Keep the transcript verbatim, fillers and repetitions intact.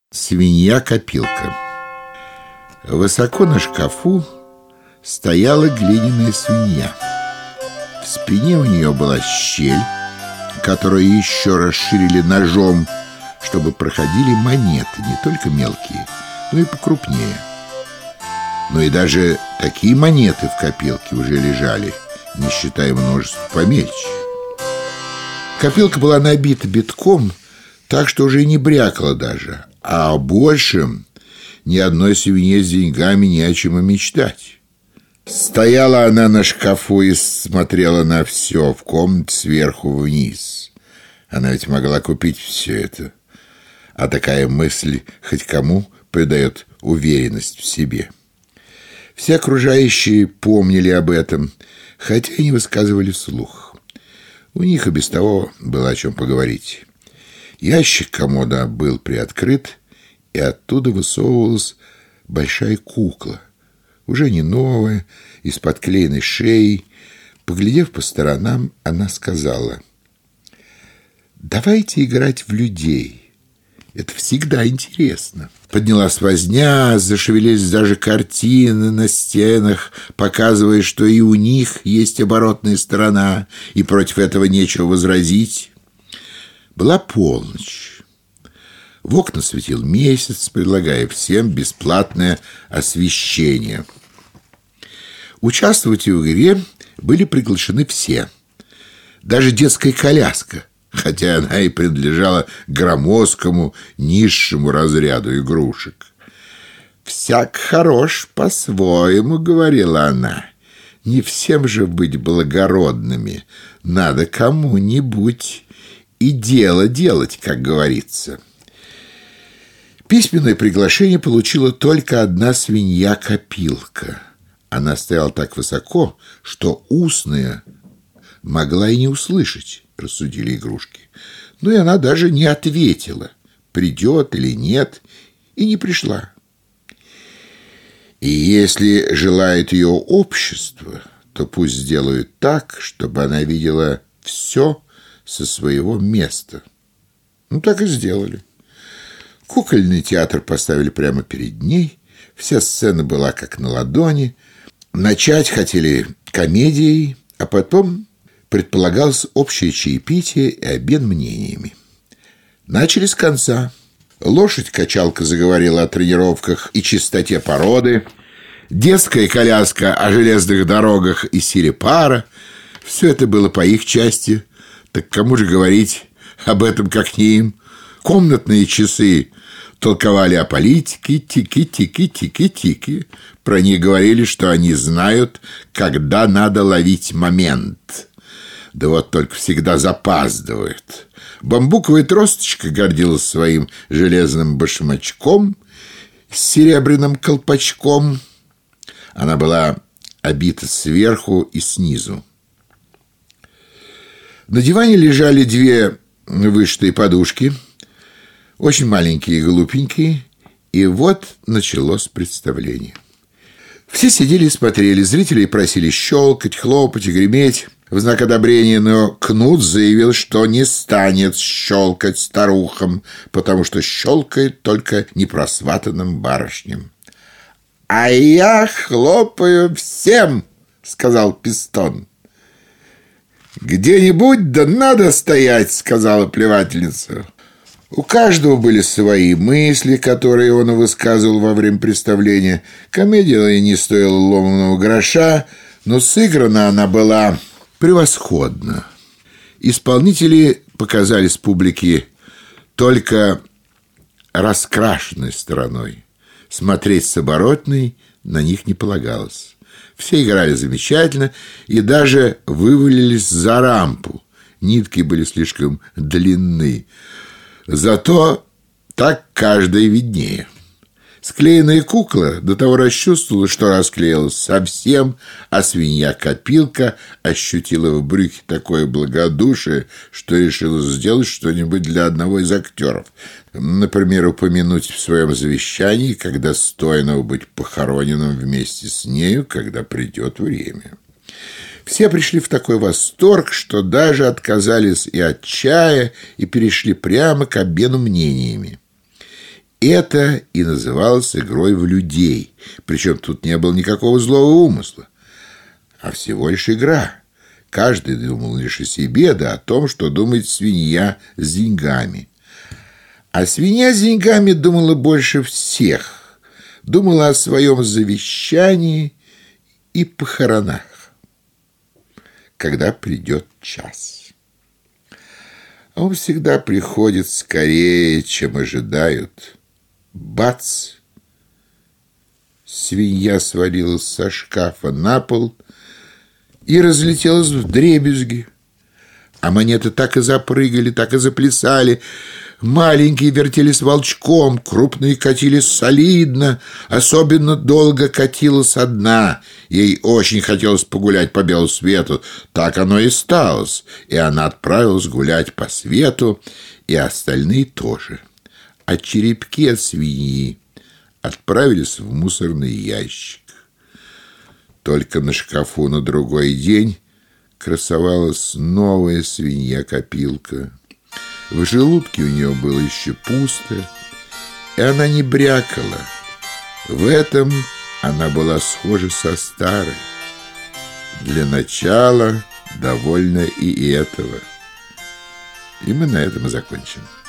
Свинья-копилка. Высоко на шкафу стояла глиняная свинья. В спине у нее была щель, которую еще расширили ножом, чтобы проходили монеты, не только мелкие, но и покрупнее. Но и даже такие монеты в копилке уже лежали, не считая множества помельче. Копилка была набита битком, так что уже и не брякала даже, а о большем ни одной свинье с деньгами не о чем и мечтать. Стояла она на шкафу и смотрела на все в комнате сверху вниз. Она ведь могла купить все это. А такая мысль хоть кому придает уверенность в себе. Все окружающие помнили об этом, хотя и не высказывали вслух. У них и без того было о чем поговорить. Ящик комода был приоткрыт, и оттуда высовывалась большая кукла, уже не новая, и с подклеенной шеей. Поглядев по сторонам, она сказала: «Давайте играть в людей. Это всегда интересно». Поднялась возня, зашевелились даже картины на стенах, показывая, что и у них есть оборотная сторона, и против этого нечего возразить. Была полночь. В окна светил месяц, предлагая всем бесплатное освещение. Участвовать в игре были приглашены все. Даже детская коляска, хотя она и принадлежала громоздкому низшему разряду игрушек. «Всяк хорош по-своему», — говорила она. «Не всем же быть благородными. Надо кому-нибудь и дело делать, как говорится». Письменное приглашение получила только одна свинья-копилка. Она стояла так высоко, что устная могла и не услышать, рассудили игрушки. Ну и она даже не ответила, придет или нет, и не пришла. И если желает ее общество, то пусть сделают так, чтобы она видела все со своего места. Ну, так и сделали. Кукольный театр поставили прямо перед ней. Вся сцена была как на ладони. Начать хотели комедией, а потом предполагалось общее чаепитие и обмен мнениями. Начали с конца. Лошадь-качалка заговорила о тренировках и чистоте породы. Детская коляска о железных дорогах и силе пара. Все это было по их части. Так кому же говорить об этом, как не им? Комнатные часы толковали о политике, тики-тики-тики-тики. Про них говорили, что они знают, когда надо ловить момент. Да вот только всегда запаздывают. Бамбуковая тросточка гордилась своим железным башмачком с серебряным колпачком. Она была обита сверху и снизу. На диване лежали две вышитые подушки, очень маленькие и глупенькие, и вот началось представление. Все сидели и смотрели, зрители просили щелкать, хлопать и греметь в знак одобрения, но Кнут заявил, что не станет щелкать старухам, потому что щелкает только непросватанным барышням. «А я хлопаю всем», — сказал Пистон. «Где-нибудь да надо стоять», — сказала плевательница. У каждого были свои мысли, которые он высказывал во время представления. Комедия не стоила ломаного гроша, но сыграна она была превосходно. Исполнители показались публике только раскрашенной стороной. Смотреть с оборотной на них не полагалось. Все играли замечательно и даже вывалились за рампу. Нитки были слишком длинны. Зато так каждой виднее. Склеенная кукла до того расчувствовала, что расклеилась совсем, а свинья-копилка ощутила в брюхе такое благодушие, что решила сделать что-нибудь для одного из актеров. Например, упомянуть в своем завещании, когда достойно быть похороненным вместе с нею, когда придет время. Все пришли в такой восторг, что даже отказались и от чая, и перешли прямо к обмену мнениями. Это и называлось игрой в людей. Причем тут не было никакого злого умысла, а всего лишь игра. Каждый думал лишь о себе, да о том, что думает свинья с деньгами. А свинья с деньгами думала больше всех. Думала о своем завещании и похоронах, когда придет час. Он всегда приходит скорее, чем ожидают. Бац! Свинья свалилась со шкафа на пол и разлетелась вдребезги. А монеты так и запрыгали, так и заплясали. Маленькие вертелись волчком, крупные катились солидно. Особенно долго катилась одна. Ей очень хотелось погулять по белу свету. Так оно и сталось. И она отправилась гулять по свету, и остальные тоже. А черепки от свиньи отправились в мусорный ящик. Только на шкафу на другой день красовалась новая свинья-копилка. В желудке у нее было еще пусто, и она не брякала. В этом она была схожа со старой. Для начала довольна и этого. И мы на этом и закончим.